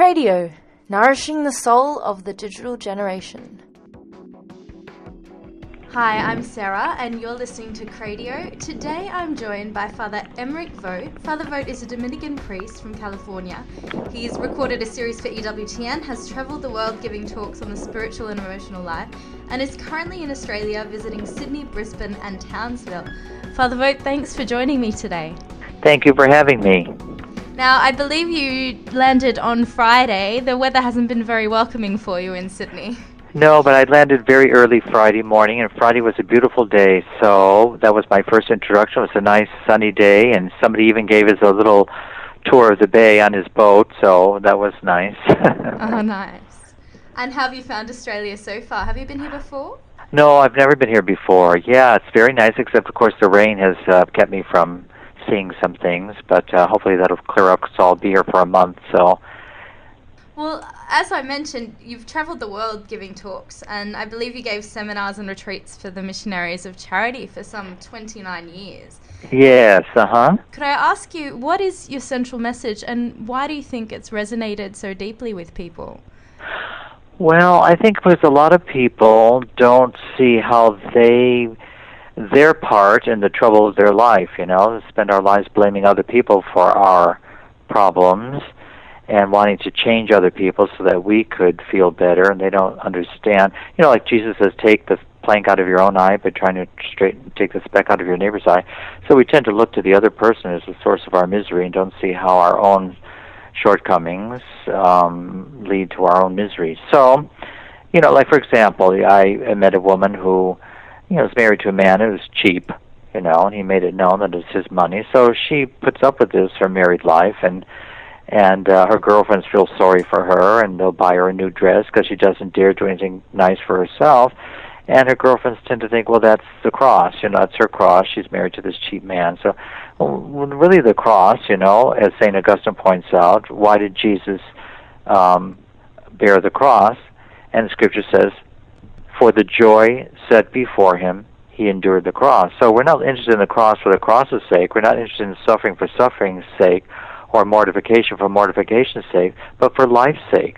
Cradio, nourishing the soul of the digital generation. Hi, I'm Sarah and you're listening to Cradio. Today I'm joined by Father Emerick Vogt. Father Vogt is a Dominican priest from California. He's recorded a series for EWTN, has travelled the world giving talks on the spiritual and emotional life, and is currently in Australia visiting Sydney, Brisbane and Townsville. Father Vogt, thanks for joining me today. Thank you for having me. Now, I believe you landed on Friday. The weather hasn't been very welcoming for you in Sydney. No, but I landed very early Friday morning, and Friday was a beautiful day, so that was my first introduction. It was a nice sunny day, and somebody even gave us a little tour of the bay on his boat, so that was nice. Oh, nice. And how have you found Australia so far? Have you been here before? No, I've never been here before. Yeah, it's very nice, except, of course, the rain has kept me from seeing some things, but hopefully that'll clear up, so I'll be here for a month, so... Well, as I mentioned, you've travelled the world giving talks, and I believe you gave seminars and retreats for the Missionaries of Charity for some 29 years. Yes, Could I ask you, what is your central message, and why do you think it's resonated so deeply with people? Well, I think because a lot of people don't see how their part in the trouble of their life, spend our lives blaming other people for our problems, and wanting to change other people so that we could feel better, and they don't understand. Like Jesus says, take the plank out of your own eye by trying to take the speck out of your neighbor's eye. So we tend to look to the other person as the source of our misery and don't see how our own shortcomings lead to our own misery. So, like for example, I met a woman who, was married to a man who was cheap, and he made it known that it's his money. So she puts up with this her married life, and her girlfriends feel sorry for her, and they'll buy her a new dress because she doesn't dare do anything nice for herself. And her girlfriends tend to think, well, that's the cross. It's her cross. She's married to this cheap man. So, really the cross, as St. Augustine points out, why did Jesus bear the cross? And the Scripture says, for the joy set before him, he endured the cross. So we're not interested in the cross for the cross's sake. We're not interested in suffering for suffering's sake, or mortification for mortification's sake, but for life's sake.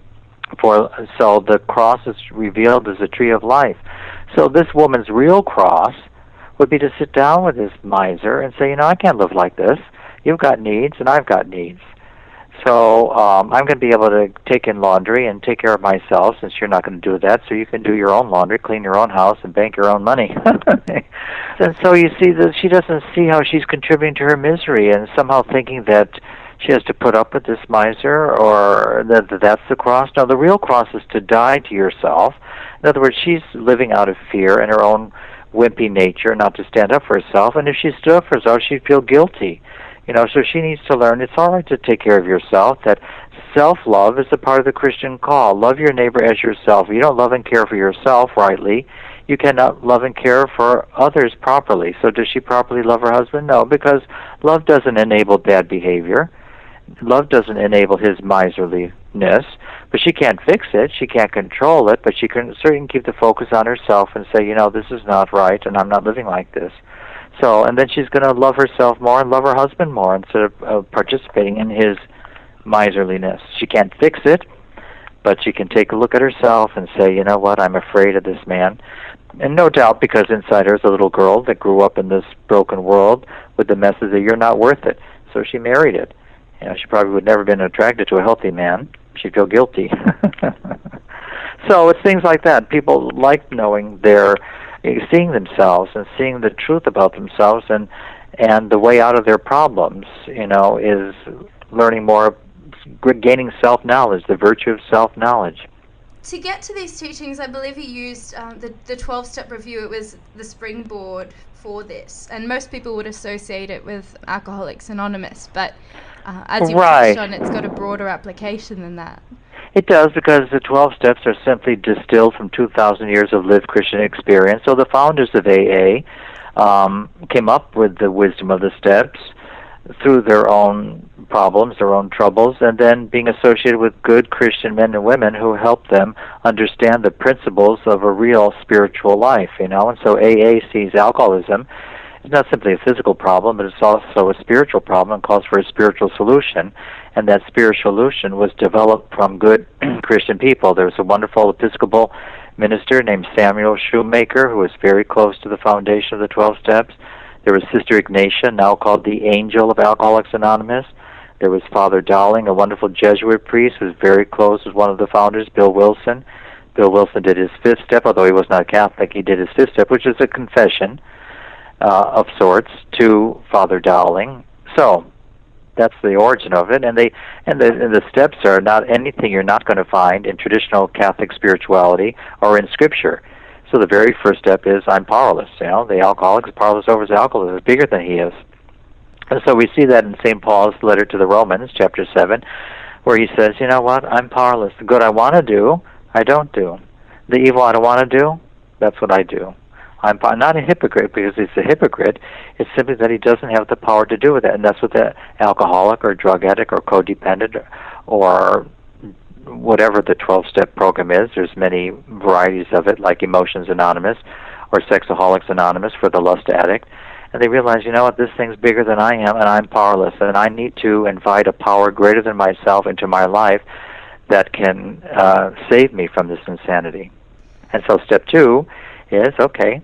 So the cross is revealed as a tree of life. So this woman's real cross would be to sit down with this miser and say, I can't live like this. You've got needs, and I've got needs. So I'm going to be able to take in laundry and take care of myself, since you're not going to do that, so you can do your own laundry, clean your own house, and bank your own money. And so you see that she doesn't see how she's contributing to her misery, and somehow thinking that she has to put up with this miser, or that's the cross. No, the real cross is to die to yourself. In other words, she's living out of fear in her own wimpy nature, not to stand up for herself, and if she stood up for herself, she'd feel guilty. So she needs to learn it's all right to take care of yourself, that self-love is a part of the Christian call. Love your neighbor as yourself. If you don't love and care for yourself rightly, you cannot love and care for others properly. So does she properly love her husband? No, because love doesn't enable bad behavior. Love doesn't enable his miserliness, but she can't fix it. She can't control it, but she can certainly keep the focus on herself and say, this is not right, and I'm not living like this. So, and then she's going to love herself more and love her husband more instead of participating in his miserliness. She can't fix it, but she can take a look at herself and say, what, I'm afraid of this man. And no doubt, because inside her is a little girl that grew up in this broken world with the message that you're not worth it. So she married it. She probably would never have been attracted to a healthy man. She'd feel guilty. So it's things like that. People like knowing seeing themselves and seeing the truth about themselves, and the way out of their problems, is learning more, gaining self-knowledge, the virtue of self-knowledge. To get to these teachings, I believe you used the 12-step review. It was the springboard for this, and most people would associate it with Alcoholics Anonymous, but as you've touched on, it's got a broader application than that. It does, because the 12 steps are simply distilled from 2,000 years of lived Christian experience. So the founders of AA came up with the wisdom of the steps through their own problems, their own troubles, and then being associated with good Christian men and women who helped them understand the principles of a real spiritual life, And so AA sees alcoholism It's not simply a physical problem, but it's also a spiritual problem and calls for a spiritual solution. And that spiritual solution was developed from good Christian people. There was a wonderful Episcopal minister named Samuel Shoemaker who was very close to the foundation of the 12 Steps. There was Sister Ignatia, now called the Angel of Alcoholics Anonymous. There was Father Dowling, a wonderful Jesuit priest who was very close with one of the founders, Bill Wilson. Bill Wilson did his fifth step, although he was not Catholic. He did his fifth step, which is a confession of sorts to Father Dowling. So that's the origin of it, and the steps are not anything you're not going to find in traditional Catholic spirituality or in Scripture. So the very first step is I'm powerless. The alcoholic is powerless over his alcoholism. It's bigger than he is. And so we see that in St. Paul's letter to the Romans, chapter 7, where he says, you know what, I'm powerless. The good I want to do, I don't do. The evil I don't want to do, that's what I do. I'm not a hypocrite because he's a hypocrite. It's simply that he doesn't have the power to do with it. And that's what the alcoholic or drug addict or codependent or whatever the 12-step program is. There's many varieties of it, like Emotions Anonymous or Sexaholics Anonymous for the lust addict. And they realize, you know what, this thing's bigger than I am, and I'm powerless, and I need to invite a power greater than myself into my life that can save me from this insanity. And so step 2 is, okay,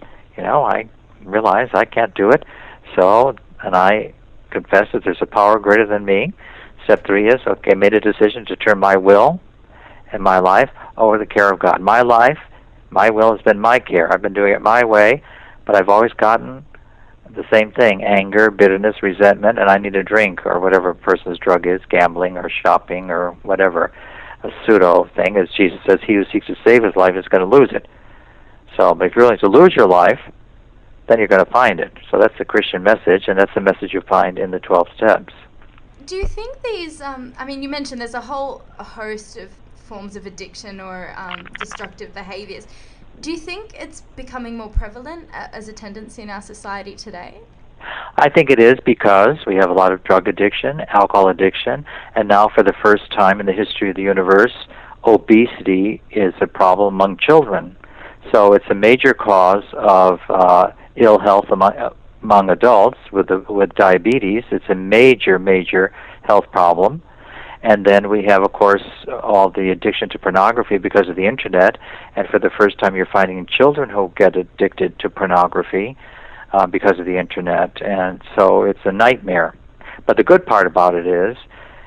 I realize I can't do it, and I confess that there's a power greater than me. Step 3 is, okay, made a decision to turn my will and my life over the care of God. My life, my will has been my care. I've been doing it my way, but I've always gotten the same thing, anger, bitterness, resentment, and I need a drink or whatever a person's drug is, gambling or shopping or whatever, a pseudo thing. As Jesus says, he who seeks to save his life is going to lose it. So, but if you're willing to lose your life, then you're going to find it. So that's the Christian message, and that's the message you find in the 12 Steps. Do you think these, you mentioned there's a whole host of forms of addiction or destructive behaviors. Do you think it's becoming more prevalent as a tendency in our society today? I think it is because we have a lot of drug addiction, alcohol addiction, and now for the first time in the history of the universe, obesity is a problem among children. So it's a major cause of ill health among adults with diabetes. It's a major health problem. And then we have, of course, all the addiction to pornography because of the Internet. And for the first time, you're finding children who get addicted to pornography because of the Internet. And so it's a nightmare. But the good part about it is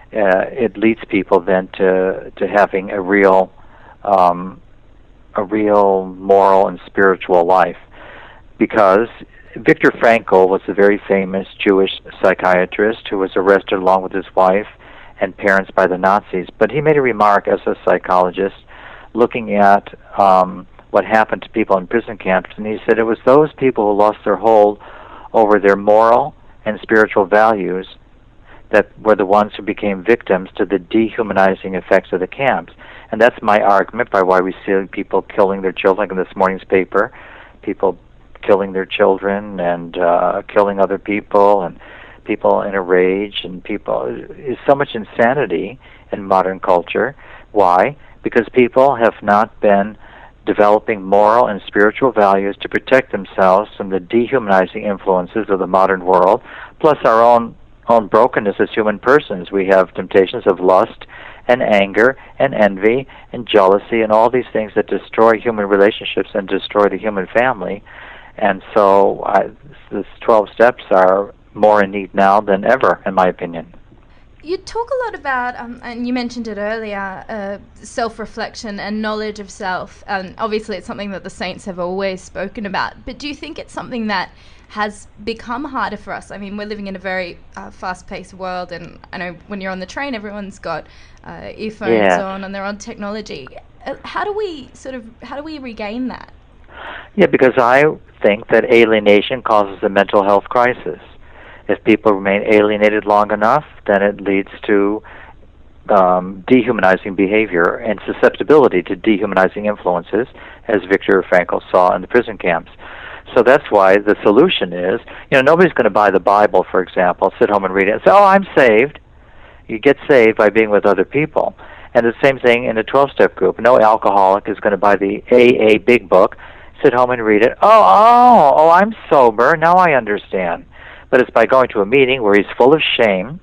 it leads people then to having a real moral and spiritual life. Because Viktor Frankl was a very famous Jewish psychiatrist who was arrested along with his wife and parents by the Nazis. But he made a remark as a psychologist looking at what happened to people in prison camps, and he said it was those people who lost their hold over their moral and spiritual values that were the ones who became victims to the dehumanizing effects of the camps. And that's my argument by why we see people killing their children, like in this morning's paper, people killing their children and killing other people and people in a rage, and is so much insanity in modern culture. Why? Because people have not been developing moral and spiritual values to protect themselves from the dehumanizing influences of the modern world, plus our own brokenness as human persons. We have temptations of lust and anger and envy and jealousy and all these things that destroy human relationships and destroy the human family. And so these 12 steps are more in need now than ever, in my opinion. You talk a lot about, and you mentioned it earlier, self-reflection and knowledge of self. Obviously, it's something that the saints have always spoken about. But do you think it's something that has become harder for us? I mean, we're living in a very fast-paced world, and I know when you're on the train, everyone's got earphones on and they're on technology. How do we regain that? Yeah, because I think that alienation causes a mental health crisis. If people remain alienated long enough, then it leads to dehumanizing behavior and susceptibility to dehumanizing influences, as Viktor Frankl saw in the prison camps. So that's why the solution is, nobody's going to buy the Bible, for example, sit home and read it and say, oh, I'm saved. You get saved by being with other people. And the same thing in a 12-step group. No alcoholic is going to buy the AA Big Book, sit home and read it. I'm sober. Now I understand. But it's by going to a meeting where he's full of shame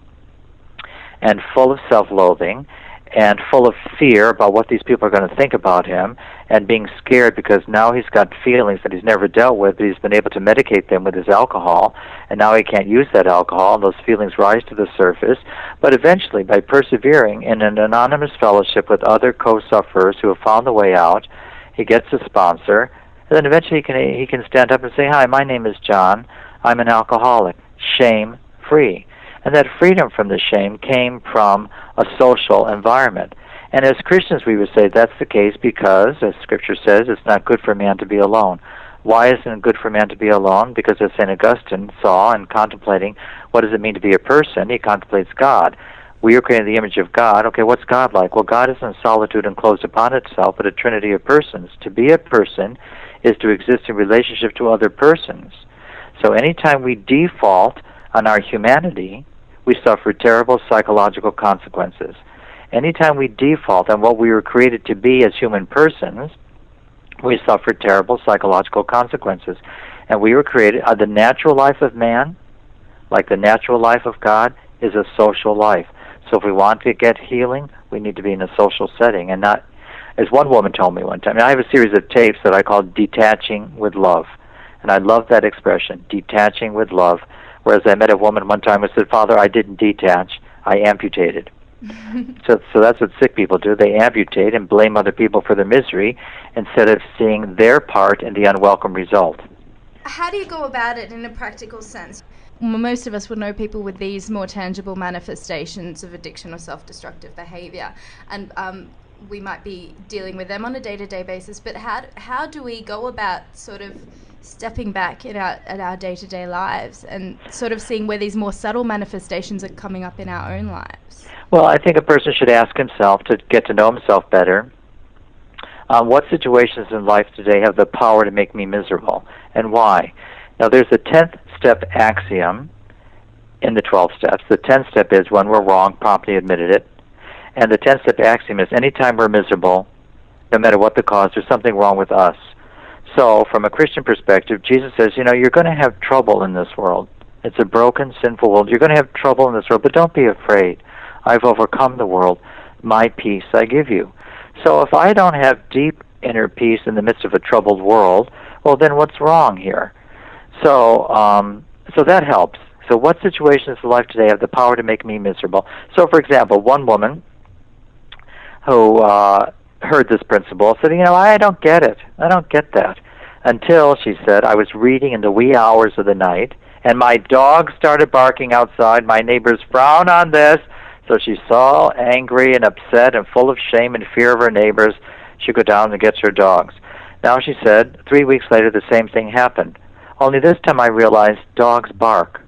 and full of self-loathing and full of fear about what these people are going to think about him, and being scared because now he's got feelings that he's never dealt with, but he's been able to medicate them with his alcohol, and now he can't use that alcohol, and those feelings rise to the surface. But eventually, by persevering in an anonymous fellowship with other co-sufferers who have found the way out, he gets a sponsor, and then eventually he can stand up and say, "Hi, my name is John. I'm an alcoholic, shame-free." And that freedom from the shame came from a social environment. And as Christians, we would say that's the case because, as Scripture says, it's not good for man to be alone. Why isn't it good for man to be alone? Because as St. Augustine saw in contemplating what does it mean to be a person, he contemplates God. We are created in the image of God. Okay, what's God like? Well, God isn't solitude and closed upon itself, but a trinity of persons. To be a person is to exist in relationship to other persons. So anytime we default on our humanity, we suffer terrible psychological consequences. Anytime we default on what we were created to be as human persons, we suffer terrible psychological consequences. And we were created, the natural life of man, like the natural life of God, is a social life. So if we want to get healing, we need to be in a social setting and not, as one woman told me one time, I have a series of tapes that I call Detaching with Love. And I love that expression, detaching with love. Whereas I met a woman one time who said, "Father, I didn't detach, I amputated." So that's what sick people do. They amputate and blame other people for their misery instead of seeing their part in the unwelcome result. How do you go about it in a practical sense? Most of us would know people with these more tangible manifestations of addiction or self-destructive behavior, and we might be dealing with them on a day-to-day basis, but how do we go about sort of stepping back at our day-to-day lives and sort of seeing where these more subtle manifestations are coming up in our own lives? Well, I think a person should ask himself to get to know himself better. What situations in life today have the power to make me miserable, and why? Now, there's a 10th step axiom in the 12 steps. The 10th step is when we're wrong, promptly admitted it. And the 10th step axiom is anytime we're miserable, no matter what the cause, there's something wrong with us. So, from a Christian perspective, Jesus says, you're going to have trouble in this world. It's a broken, sinful world. You're going to have trouble in this world, but don't be afraid. I've overcome the world. My peace I give you. So if I don't have deep inner peace in the midst of a troubled world, well, then what's wrong here? So that helps. So what situations in life today have the power to make me miserable? So, for example, one woman who heard this principle said, I don't get it. I don't get that. Until, she said, I was reading in the wee hours of the night, and my dog started barking outside. My neighbors frown on this. So she's so angry and upset and full of shame and fear of her neighbors, she go down and gets her dogs. Now, she said, 3 weeks later, the same thing happened. Only this time I realized dogs bark.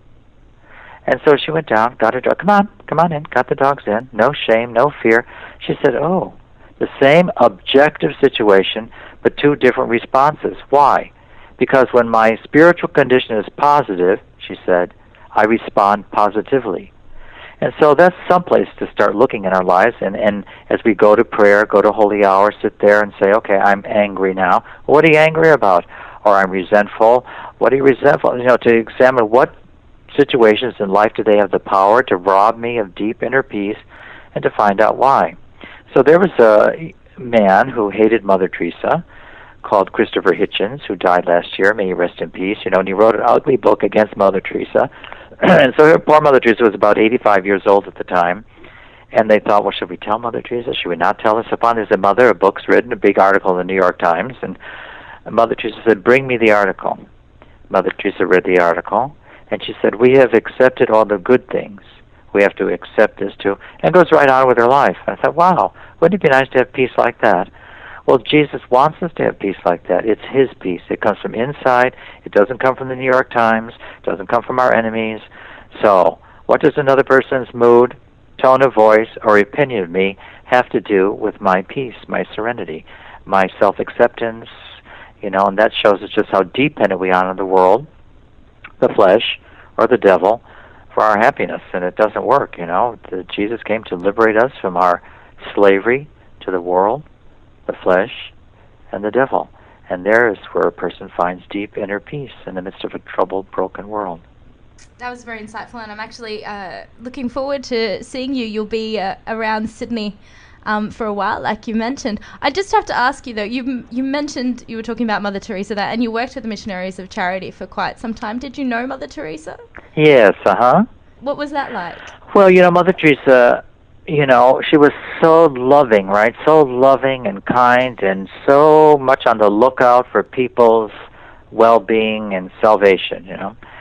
And so she went down, got her dog. Come on in. Got the dogs in. No shame, no fear. She said, the same objective situation, but two different responses. Why? Because when my spiritual condition is positive, she said, I respond positively. And so that's someplace to start looking in our lives. And as we go to prayer, go to holy hour, sit there and say, okay, I'm angry now. What are you angry about? Or I'm resentful. What are you resentful? To examine what situations in life do they have the power to rob me of deep inner peace and to find out why. So there was a man who hated Mother Teresa called Christopher Hitchens, who died last year. May he rest in peace. And he wrote an ugly book against Mother Teresa. And so poor Mother Teresa was about 85 years old at the time. And they thought, well, should we tell Mother Teresa? Should we not tell her? So upon there's a mother, a book's written, a big article in the New York Times. And Mother Teresa said, bring me the article. Mother Teresa read the article. And she said, we have accepted all the good things. We have to accept this too. And goes right on with her life. I thought, wow, wouldn't it be nice to have peace like that? Well, Jesus wants us to have peace like that. It's His peace. It comes from inside. It doesn't come from the New York Times. It doesn't come from our enemies. So, what does another person's mood, tone of voice, or opinion of me have to do with my peace, my serenity, my self-acceptance? And that shows us just how dependent we are on the world, the flesh, or the devil for our happiness. And it doesn't work, Jesus came to liberate us from our slavery to the world, the flesh, and the devil. And there is where a person finds deep inner peace in the midst of a troubled, broken world. That was very insightful, and I'm actually looking forward to seeing you. You'll be around Sydney for a while, like you mentioned. I just have to ask you, though, you mentioned you were talking about Mother Teresa there, and you worked with the Missionaries of Charity for quite some time. Did you know Mother Teresa? Yes, What was that like? Well, Mother Teresa, she was so loving, right? So loving and kind and so much on the lookout for people's well-being and salvation,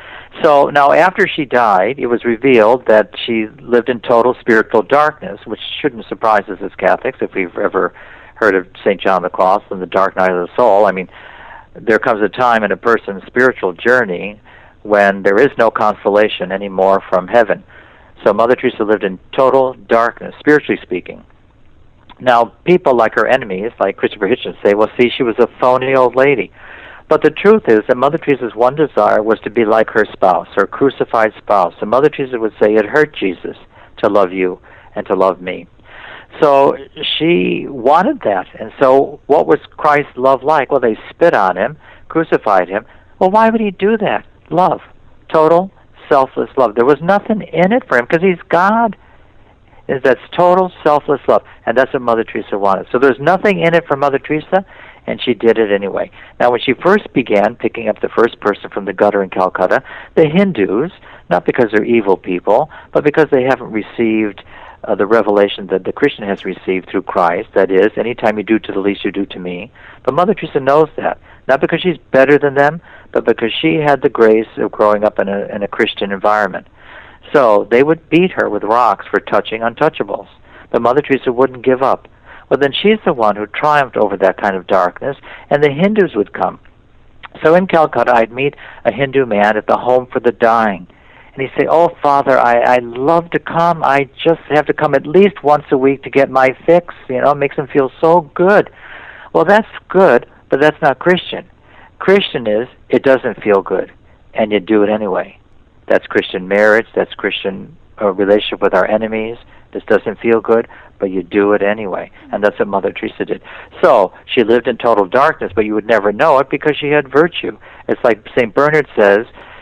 So now after she died, it was revealed that she lived in total spiritual darkness, which shouldn't surprise us as Catholics if we've ever heard of St. John the Cross and the dark night of the soul. I mean, there comes a time in a person's spiritual journey when there is no consolation anymore from heaven. So Mother Teresa lived in total darkness, spiritually speaking. Now, people like her enemies, like Christopher Hitchens, say, well, see, she was a phony old lady. But the truth is that Mother Teresa's one desire was to be like her spouse, her crucified spouse. And Mother Teresa would say, it hurt Jesus to love you and to love me. So she wanted that. And so what was Christ's love like? Well, they spit on him, crucified him. Well, why would he do that? Love. Total, selfless love. There was nothing in it for him because he's God. That's total, selfless love. And that's what Mother Teresa wanted. So there's nothing in it for Mother Teresa, and she did it anyway. Now, when she first began picking up the first person from the gutter in Calcutta, the Hindus, not because they're evil people, but because they haven't received the revelation that the Christian has received through Christ, that is, anytime you do to the least, you do to me. But Mother Teresa knows that, not because she's better than them, but because she had the grace of growing up in a Christian environment. So they would beat her with rocks for touching untouchables. But Mother Teresa wouldn't give up. Well, then she's the one who triumphed over that kind of darkness, and the Hindus would come. So in Calcutta, I'd meet a Hindu man at the Home for the Dying. And he'd say, oh, Father, I love to come. I just have to come at least once a week to get my fix. It makes him feel so good. Well, that's good, but that's not Christian. Christian is, it doesn't feel good, and you do it anyway. That's Christian marriage. That's Christian relationship with our enemies. This doesn't feel good, but you do it anyway. And that's what Mother Teresa did. So she lived in total darkness, but you would never know it because she had virtue. It's like St. Bernard says,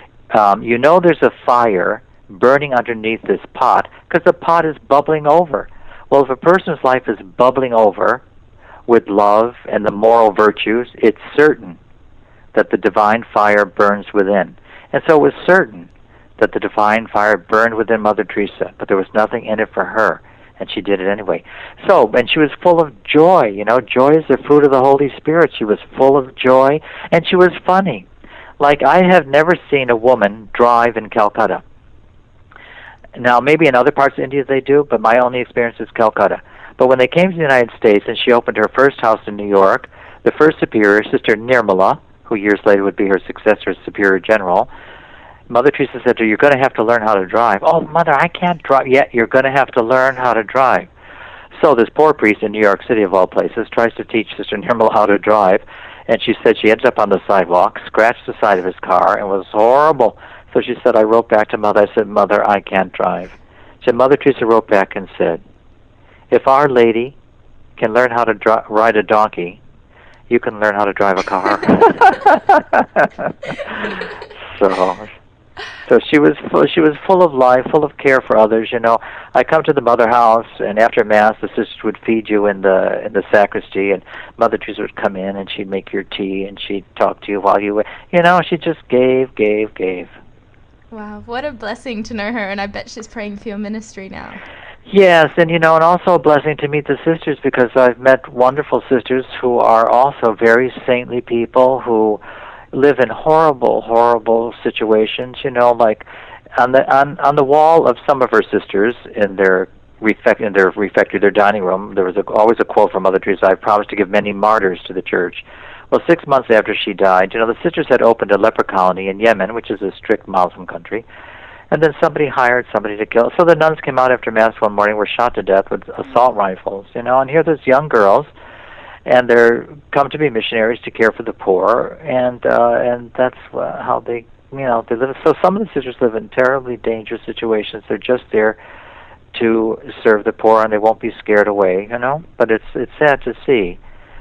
there's a fire burning underneath this pot because the pot is bubbling over. Well, if a person's life is bubbling over with love and the moral virtues, it's certain that the divine fire burns within. And so it was certain that the divine fire burned within Mother Teresa, but there was nothing in it for her, and she did it anyway. So, and she was full of joy. Joy is the fruit of the Holy Spirit. She was full of joy, and she was funny. Like, I have never seen a woman drive in Calcutta. Now, maybe in other parts of India they do, but my only experience is Calcutta. But when they came to the United States and she opened her first house in New York, the first superior, Sister Nirmala, who years later would be her successor as Superior General, Mother Teresa said to her, you're going to have to learn how to drive. Oh, Mother, I can't drive yet. You're going to have to learn how to drive. So this poor priest in New York City, of all places, tries to teach Sister Nirmala how to drive, and she said she ended up on the sidewalk, scratched the side of his car, and was horrible. So she said, I wrote back to Mother. I said, Mother, I can't drive. She said, Mother Teresa wrote back and said, if Our Lady can learn how to ride a donkey, you can learn how to drive a car. So she was full of life, full of care for others. I come to the Mother House, and after Mass, the sisters would feed you in the sacristy, and Mother Teresa would come in, and she'd make your tea, and she'd talk to you while you were, she just gave. Wow, what a blessing to know her, and I bet she's praying for your ministry now. Yes, and and also a blessing to meet the sisters, because I've met wonderful sisters who are also very saintly people who live in horrible situations. Like on the wall of some of her sisters in their refectory, their dining room, there was always a quote from Mother Teresa: "I promised to give many martyrs to the Church." Well, 6 months after she died, the sisters had opened a leper colony in Yemen, which is a strict Muslim country. And then somebody hired somebody to kill. So the nuns came out after Mass one morning, were shot to death with assault rifles, and here there's young girls, and they're come to be missionaries to care for the poor, and that's how they live. So some of the sisters live in terribly dangerous situations. They're just there to serve the poor, and they won't be scared away, But it's sad to see.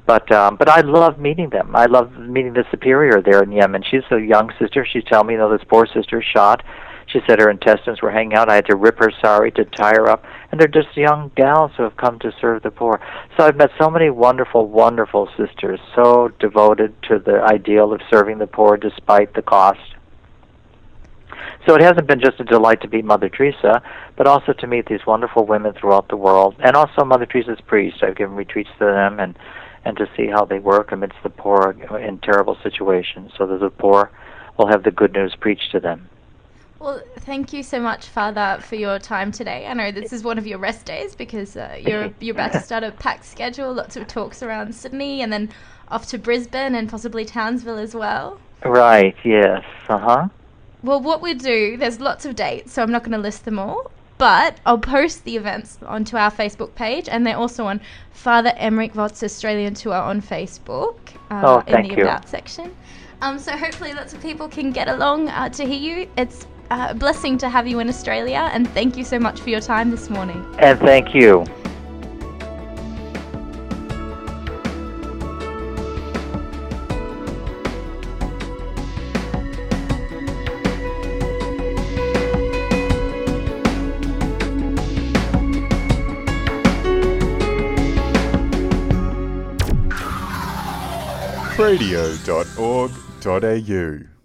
But I love meeting them. I love meeting the superior there in Yemen. She's a young sister. She's telling me, this poor sister shot. She said her intestines were hanging out. I had to rip her sari to tie her up. And they're just young gals who have come to serve the poor. So I've met so many wonderful, wonderful sisters, so devoted to the ideal of serving the poor despite the cost. So it hasn't been just a delight to meet Mother Teresa, but also to meet these wonderful women throughout the world. And also Mother Teresa's priests. I've given retreats to them and to see how they work amidst the poor in terrible situations, so that the poor will have the good news preached to them. Well, thank you so much, Father, for your time today. I know this is one of your rest days because you're about to start a packed schedule, lots of talks around Sydney, and then off to Brisbane and possibly Townsville as well. Right, yes, uh-huh. Well, what we do, there's lots of dates, so I'm not going to list them all, but I'll post the events onto our Facebook page, and they're also on Father Emmerich Vogt's Australian Tour on Facebook in the About section. So hopefully lots of people can get along to hear you. It's a blessing to have you in Australia, and thank you so much for your time this morning. And thank you. Radio.org.au